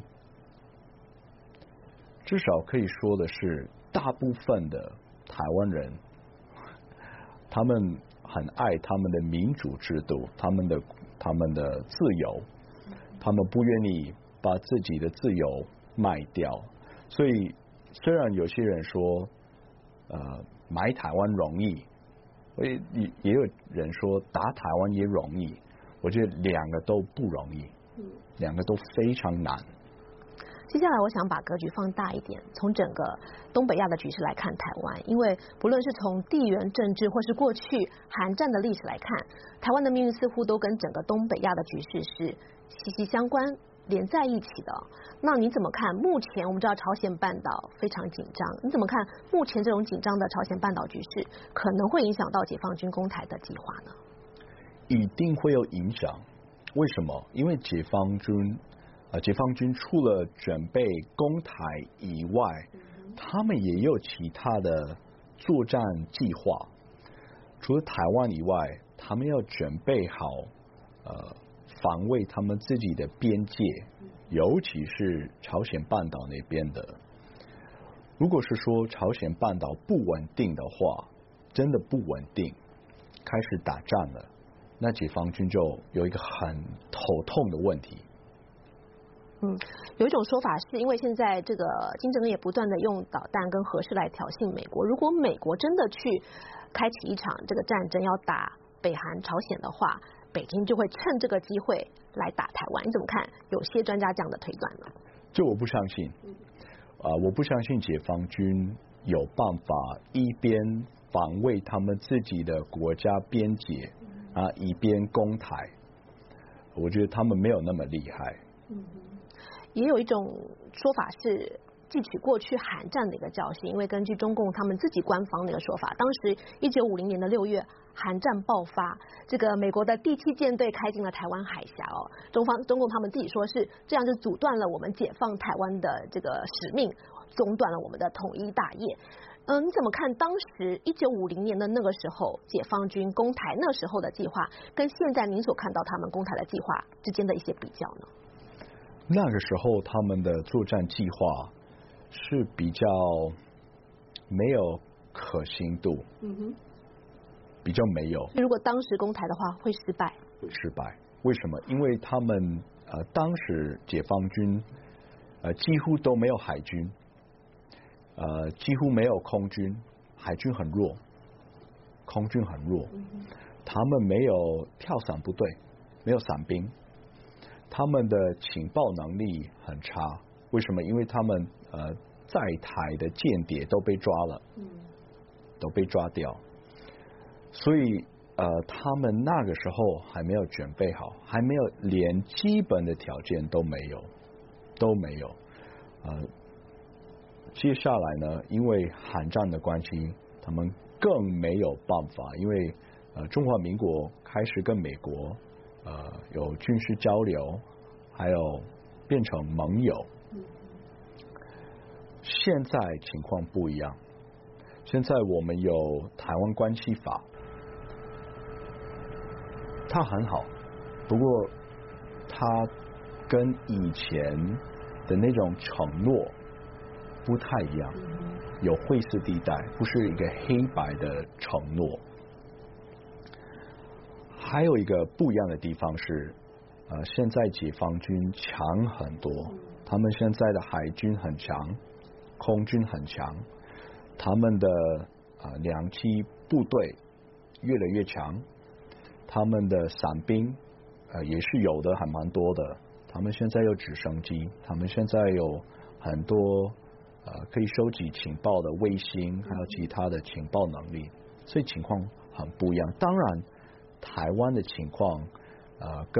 至少可以说的是，大部分的台湾人，他们很爱他们的民主制度，他们的自由，他们不愿意把自己的自由卖掉。所以虽然有些人说买台湾容易，也有人说打台湾也容易，我觉得两个都不容易，两个都非常难。 接下来我想把格局放大一点，从整个东北亚的局势来看台湾，因为不论是从地缘政治或是过去韩战的历史来看，台湾的命运似乎都跟整个东北亚的局势是息息相关连在一起的。那你怎么看目前我们知道朝鲜半岛非常紧张，你怎么看目前这种紧张的朝鲜半岛局势可能会影响到解放军攻台的计划呢？ 一定会有影响。为什么？因为解放军除了准备攻台以外，他们也有其他的作战计划。除了台湾以外，他们要准备好防卫他们自己的边界，尤其是朝鲜半岛那边的。如果是说朝鲜半岛不稳定的话，真的不稳定，开始打仗了，那解放军就有一个很头痛的问题。 有一种说法是因为现在这个金正恩也不断的用导弹跟核试来挑衅美国，如果美国真的去开启一场这个战争要打北韩朝鲜的话，北京就会趁这个机会来打台湾。你怎么看有些专家这样的推断呢？ 这我不相信。我不相信解放军有办法一边防卫他们自己的国家边界一边攻台。我觉得他们没有那么厉害。 也有一种说法是汲取过去韩战的一个教训，因为根据中共他们自己官方的一个说法，当时1950年的6月韩战爆发，这个美国的第7舰队开进了台湾海峡中共他们自己说是这样就阻断了我们解放台湾的这个使命，中断了我们的统一大业。你怎么看当时1950年的那个时候解放军攻台那时候的计划，跟现在您所看到他们攻台的计划之间的一些比较呢？ 那个时候他们的作战计划是比较没有可行度，比较没有。 如果当时攻台的话会失败？ 会失败。为什么？因为他们当时解放军几乎都没有海军，几乎没有空军，海军很弱，空军很弱，他们没有跳伞部队，没有伞兵。他们的情报能力很差，为什么？因为他们在台的间谍都被抓了，都被抓掉，所以他们那个时候还没有准备好，还没有连基本的条件都没有，接下来呢，因为韩战的关系，他们更没有办法，因为中华民国开始跟美国有军事交流，还有变成盟友。现在情况不一样，现在我们有台湾关系法，它很好，不过它跟以前的那种承诺不太一样，有灰色地带，不是一个黑白的承诺。还有一个不一样的地方是，现在解放军强很多，他们现在的海军很强，空军很强，他们的两栖部队越来越强，他们的伞兵也是有的，还蛮多的。他们现在有直升机，他们现在有很多可以收集情报的卫星，还有其他的情报能力，所以情况很不一样。当然，台湾的情况跟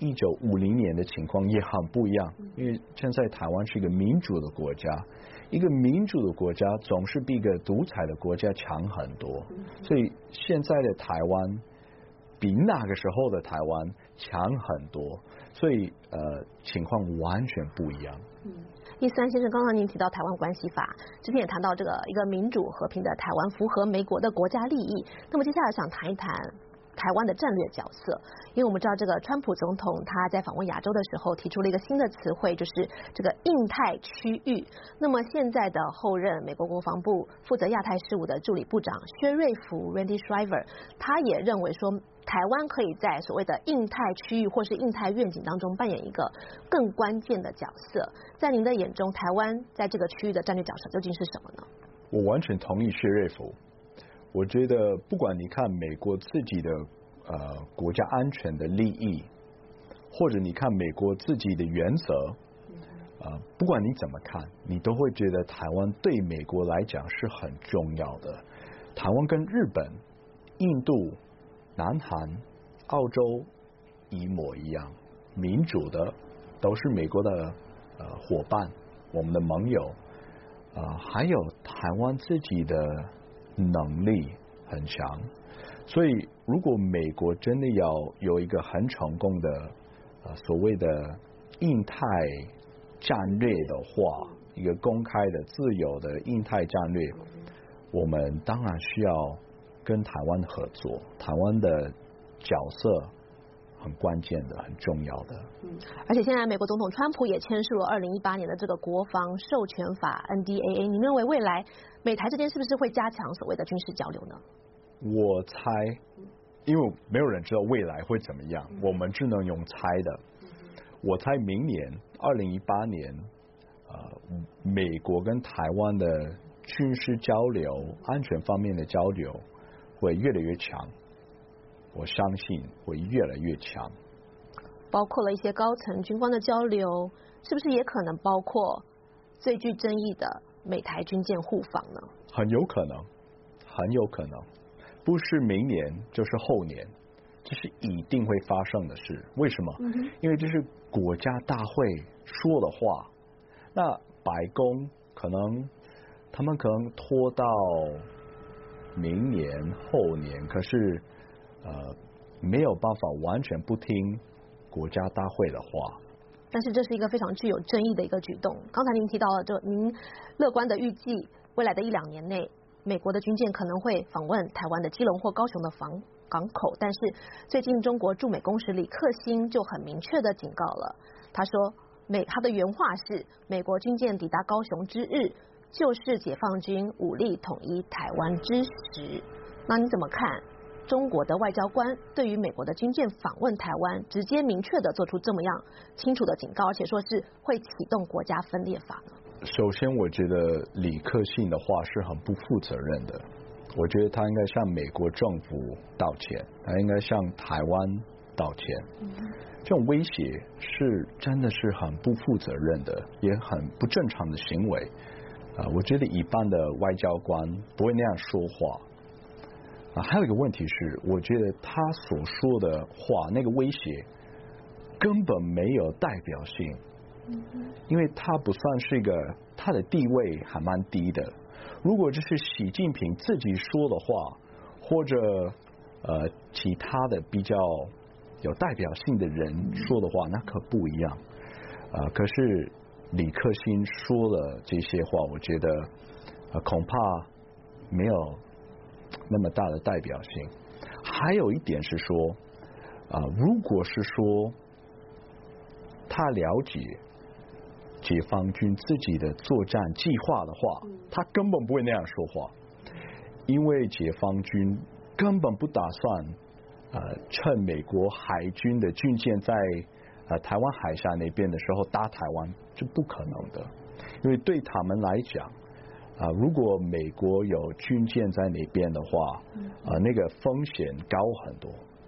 1950年的情况也很不一样，因为现在台湾是一个民主的国家，一个民主的国家总是比一个独裁的国家强很多，所以现在的台湾比那个时候的台湾强很多，所以情况完全不一样。 易思安先生，刚刚您提到台湾关系法，之前也谈到这个一个民主和平的台湾符合美国的国家利益。那么接下来想谈一谈台湾的战略角色，因为我们知道这个川普总统他在访问亚洲的时候提出了一个新的词汇，就是这个印太区域。那么现在的后任美国国防部负责亚太事务的助理部长薛瑞福 Randy Shriver， 他也认为说台湾可以在所谓的印太区域或是印太愿景当中扮演一个更关键的角色。在您的眼中，台湾在这个区域的战略角色究竟是什么呢？ 我完全同意薛瑞福。我觉得不管你看美国自己的国家安全的利益，或者你看美国自己的原则，不管你怎么看，你都会觉得台湾对美国来讲是很重要的。台湾跟日本、印度、南韩、澳洲一模一样，民主的，都是美国的伙伴，我们的盟友。还有台湾自己的能力很强，所以如果美国真的要有一个很成功的所谓的印太战略的话，一个公开的自由的印太战略，我们当然需要跟台湾合作，台湾的角色很关键的，很重要的。 而且现在美国总统川普也签署了2018年的这个国防授权法 NDAA， 你认为未来美台之间是不是会加强所谓的军事交流呢？我猜，因为没有人知道未来会怎么样，我们只能用猜的。我猜明年2018年，美国跟台湾的军事交流、安全方面的交流会越来越强。我相信会越来越强， 包括了一些高层军官的交流，是不是也可能包括最具争议的美台军舰互访呢？ 很有可能，很有可能，不是明年就是后年，这是一定会发生的事。为什么？因为这是国家大会说的话，那白宫他们可能拖到明年后年，可是没有办法完全不听国家大会的话。 但是这是一个非常具有争议的一个举动。刚才您提到了，就您乐观的预计，未来的1-2年内，美国的军舰可能会访问台湾的基隆或高雄的港口。但是最近中国驻美公使李克兴就很明确的警告了，他说他的原话是，美国军舰抵达高雄之日，就是解放军武力统一台湾之时。那你怎么看中国的外交官对于美国的军舰访问台湾，直接明确的做出这么样清楚的警告，而且说是会启动国家分裂法呢？ 首先，我觉得李克兴的话是很不负责任的。我觉得他应该向美国政府道歉，他应该向台湾道歉。这种威胁是真的是很不负责任的，也很不正常的行为。我觉得一般的外交官不会那样说话。还有一个问题是，我觉得他所说的话，那个威胁根本没有代表性，因为他不算是一个，他的地位还蛮低的。如果这是习近平自己说的话，或者其他的比较有代表性的人说的话，那可不一样。可是李克兴说了这些话，我觉得恐怕没有那么大的代表性。还有一点是说，如果是说他了解解放军自己的作战计划的话，他根本不会那样说话，因为解放军根本不打算趁美国海军的军舰在台湾海峡那边的时候打台湾，这不可能的。因为对他们来讲，如果美国有军舰在那边的话，那个风险高很多。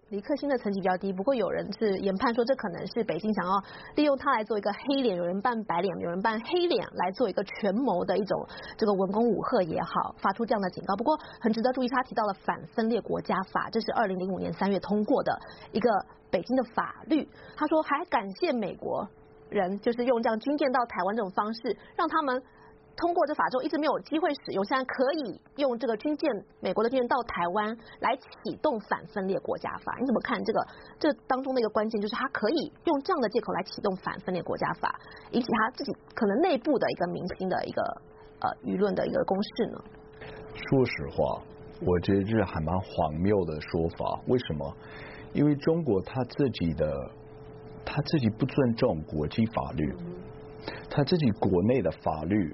李克欣的层级比较低，不过有人是研判说这可能是北京想要利用他来做一个黑脸，有人扮白脸，有人扮黑脸来做一个权谋的一种这个文攻武吓也好，发出这样的警告。不过很值得注意，他提到了反分裂国家法，这是2005年3月通过的一个北京的法律。他说还感谢美国人，就是用这样军舰到台湾这种方式，让他们通过这法之后一直没有机会使用，现在可以用这个军舰，美国的军舰到台湾来启动反分裂国家法。你怎么看这当中的一个关键，就是他可以用这样的借口来启动反分裂国家法，引起他自己可能内部的一个民心的一个舆论的一个攻势呢？ 说实话，我觉得这还蛮荒谬的说法。为什么？因为中国他自己不尊重国际法律，他自己国内的法律。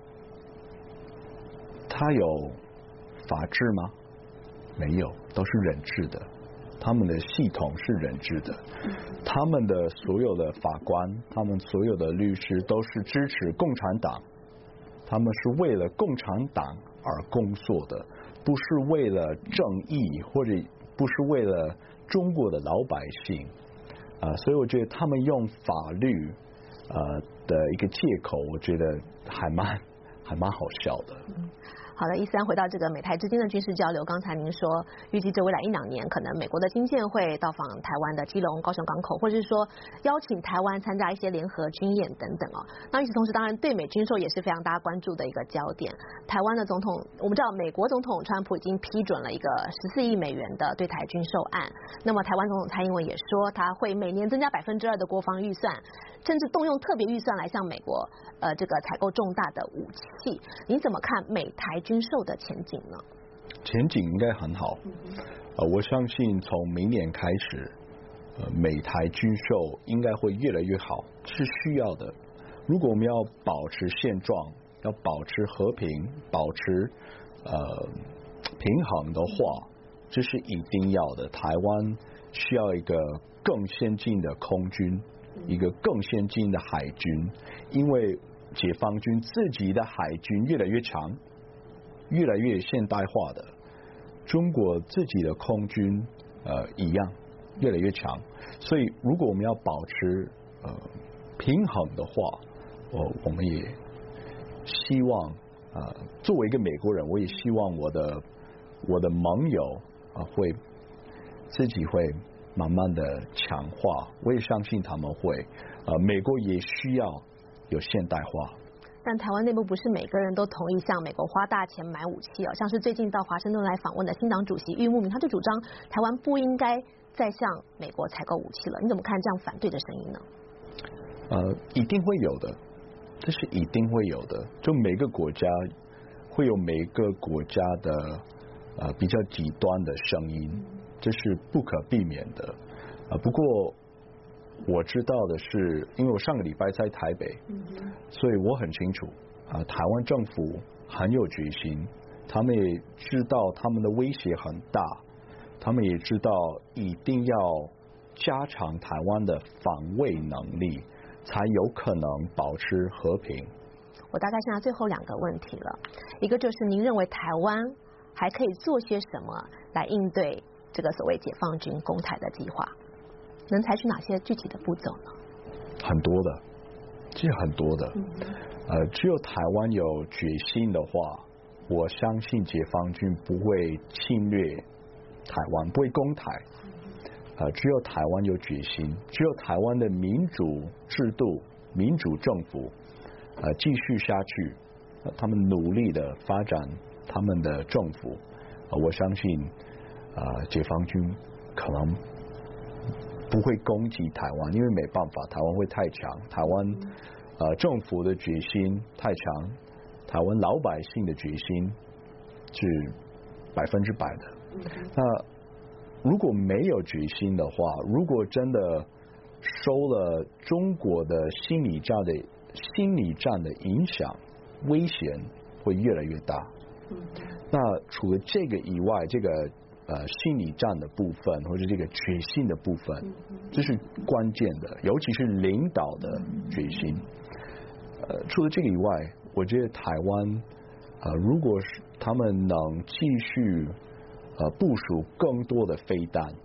他有法治吗？没有，都是人治的。他们的系统是人治的，他们的所有的法官，他们所有的律师都是支持共产党，他们是为了共产党而工作的，不是为了正义，或者不是为了中国的老百姓。所以我觉得他们用法律的一个借口，我觉得还蛮好笑的。 好的，13回到这个美台之间的军事交流，刚才您说预计这未来1-2年，可能美国的军舰会到访台湾的基隆、高雄港口，或者是说邀请台湾参加一些联合军演等等哦。那与此同时，当然对美军售也是非常大家关注的一个焦点。台湾的总统，我们知道美国总统川普已经批准了一个14亿美元的对台军售案，那么台湾总统蔡英文也说他会每年增加2%的国防预算，甚至动用特别预算来向美国这个采购重大的武器。您怎么看美台军售的前景呢？ 前景应该很好。我相信从明年开始，美台军售应该会越来越好，是需要的。如果我们要保持现状，要保持和平，保持平衡的话，这是一定要的。台湾需要一个更先进的空军，一个更先进的海军，因为解放军自己的海军越来越强，越来越现代化的，中国自己的空军一样越来越强，所以如果我们要保持平衡的话，我们也希望作为一个美国人，我也希望我的盟友会自己会慢慢的强化，我也相信他们会美国也需要有现代化。 但台湾内部不是每个人都同意向美国花大钱买武器像是最近到华盛顿来访问的新党主席郁慕明，他就主张台湾不应该再向美国采购武器了。你怎么看这样反对的声音呢？ 一定会有的，这是一定会有的。就每个国家会有每个国家的比较极端的声音，这是不可避免的。不过我知道的是，因为我上个礼拜在台北，所以我很清楚台湾政府很有决心，他们也知道他们的威胁很大，他们也知道一定要加强台湾的防卫能力，才有可能保持和平。 我大概剩下最后2个问题了，一个就是您认为台湾还可以做些什么来应对这个所谓解放军攻台的计划？能采取哪些具体的步骤呢？ 很多的，其实很多的。只有台湾有决心的话，我相信解放军不会侵略台湾，不会攻台。只有台湾有决心，只有台湾的民主制度、民主政府继续下去，他们努力的发展他们的政府，我相信解放军可能不会攻击台湾，因为没办法，台湾会太强，台湾政府的决心太强，台湾老百姓的决心是100%的。那如果没有决心的话，如果真的受了中国的心理战的影响，危险会越来越大。那除了这个以外，这个心理战的部分，或者这个决心的部分，这是关键的，尤其是领导的决心。除了这个以外，我觉得台湾如果是他们能继续部署更多的飞弹，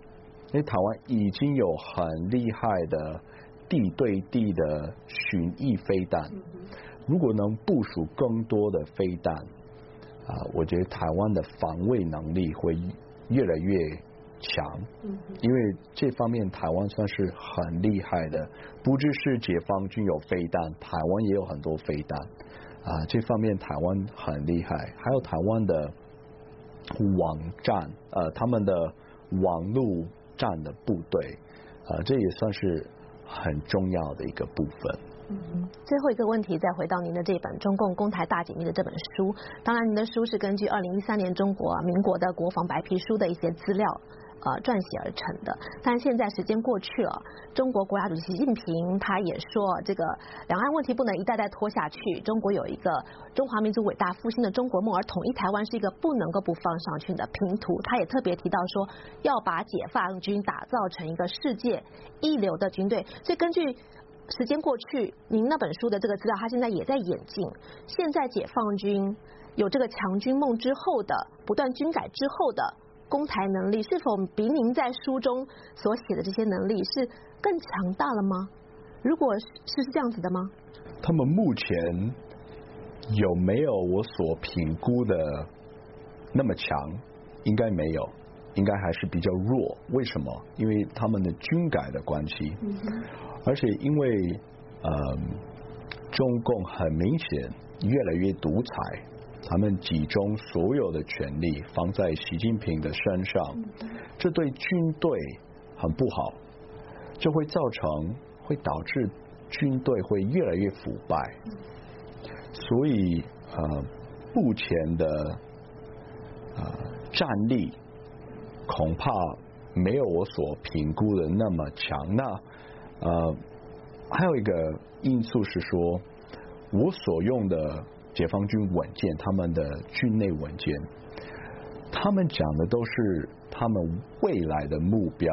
因为台湾已经有很厉害的地对地的巡弋飞弹，如果能部署更多的飞弹，我觉得台湾的防卫能力会越来越强，因为这方面台湾算是很厉害的，不只是解放军有飞弹，台湾也有很多飞弹，这方面台湾很厉害，还有台湾的网站，他们的网路战的部队，这也算是很重要的一个部分。 最后一个问题，再回到您的这本《中共攻台大解密》的这本书，当然您的书是根据2013年中国民国的国防白皮书的一些资料撰写而成的。但现在时间过去了，中国国家主席习近平他也说，这个两岸问题不能一代代拖下去，中国有一个中华民族伟大复兴的中国梦，而统一台湾是一个不能够不放上去的拼图。他也特别提到说，要把解放军打造成一个世界一流的军队。所以根据时间过去，您那本书的这个资料，它现在也在演进。现在解放军有这个强军梦之后的不断军改之后的攻台能力，是否比您在书中所写的这些能力是更强大了吗？如果是这样子的吗？ 他们目前有没有我所评估的那么强？应该没有，应该还是比较弱。为什么？因为他们的军改的关系，而且因为中共很明显越来越独裁，他们集中所有的权力放在习近平的身上，这对军队很不好，这会导致军队会越来越腐败，所以目前的战力恐怕没有我所评估的那么强。那还有一个因素是说，我所用的解放军文件，他们的军内文件，他们讲的都是他们未来的目标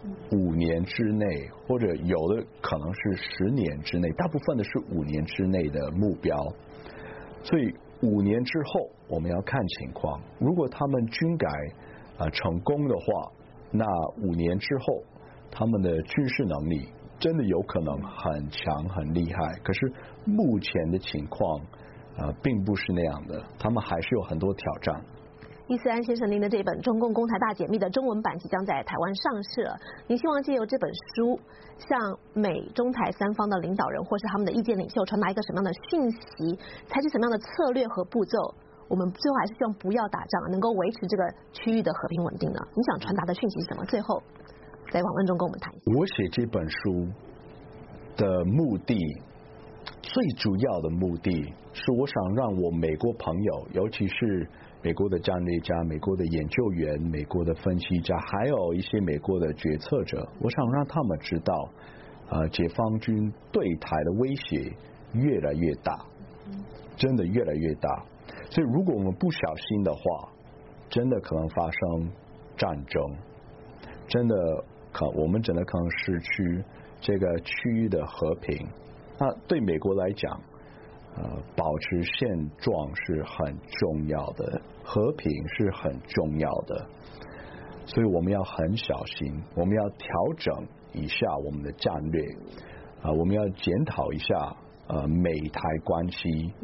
，5年之内，或者有的可能是10年之内，大部分的是5年之内的目标。所以5年之后我们要看情况，如果他们军改成功的话，那5年之后他们的军事能力真的有可能很强很厉害。可是目前的情况并不是那样的，他们还是有很多挑战。 易思安先生，您的这本《中共攻台大解密》的中文版即将在台湾上市了。您希望借由这本书，向美中台三方的领导人或是他们的意见领袖传达一个什么样的讯息，采取什么样的策略和步骤？我们最后还是希望不要打仗，能够维持这个区域的和平稳定呢？你想传达的讯息是什么？最后在访问中跟我们谈一下。 我写这本书的目的，最主要的目的是我想让我美国朋友，尤其是美国的战略家、美国的研究员、美国的分析家，还有一些美国的决策者，我想让他们知道，解放军对台的威胁越来越大，真的越来越大。所以如果我们不小心的话，真的可能发生战争，真的我们真的可能失去这个区域的和平。那对美国来讲，保持现状是很重要的，和平是很重要的，所以我们要很小心，我们要调整一下我们的战略，我们要检讨一下美台关系，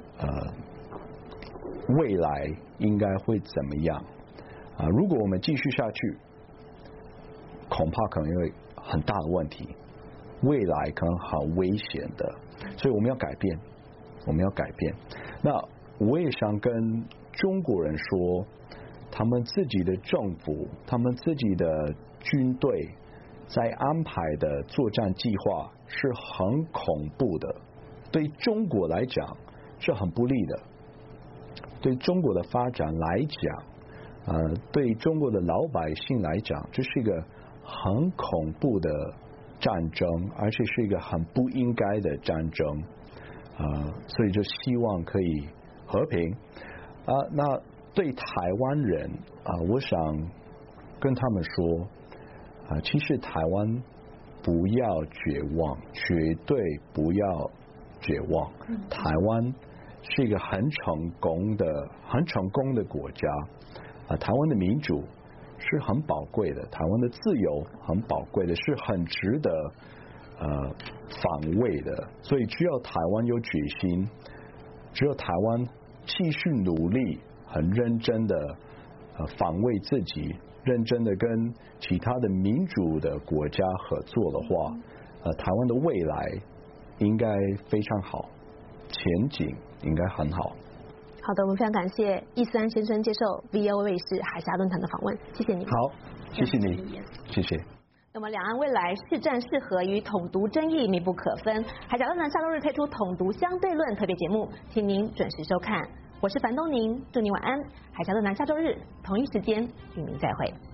未来应该会怎么样？如果我们继续下去，恐怕可能会很大的问题，未来可能很危险的，所以我们要改变。我们要改变。那我也想跟中国人说，他们自己的政府，他们自己的军队在安排的作战计划是很恐怖的，对中国来讲是很不利的，对中国的发展来讲，对中国的老百姓来讲，这是一个很恐怖的战争，而且是一个很不应该的战争。所以就希望可以和平。那对台湾人我想跟他们说，其实台湾不要绝望，绝对不要绝望。台湾是一个很成功的国家，台湾的民主是很宝贵的，台湾的自由很宝贵的，是很值得防卫的。所以只有台湾有决心，只有台湾继续努力，很认真的防卫自己，认真的跟其他的民主的国家合作的话，台湾的未来应该非常好，前景应该很好。 好的，我们非常感谢易思安先生接受 VOA 卫视海峡论坛的访问，谢谢你。 好，谢谢你，谢谢。 那么两岸未来是战是和与统独争议密不可分，海峡论坛下周日推出统独相对论特别节目，请您准时收看。我是樊东宁，祝您晚安。海峡论坛下周日同一时间与您再会。